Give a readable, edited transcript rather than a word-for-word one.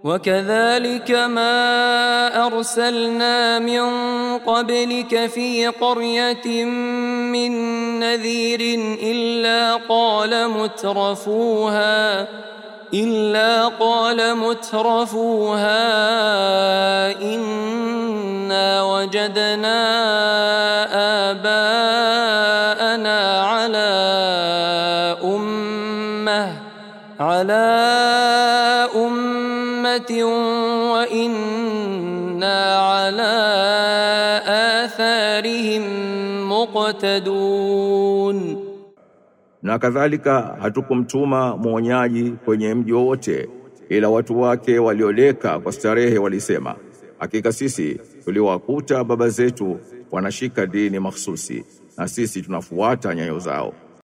وكذلك ما أرسلنا من قبلك في قرية من نذير إلا قال مترفوها إنا وجدنا آباءنا على أمة وإنا على آثارهم مقتدون. Na kadhalika hatukumtuma mwonyaji kwenye mji wote ila watu wake walioleka kwa starehe walisema, hakika sisi tuliwakuta baba zetu wanashika dini mahsusi na sisi tunafuata nyayo zao.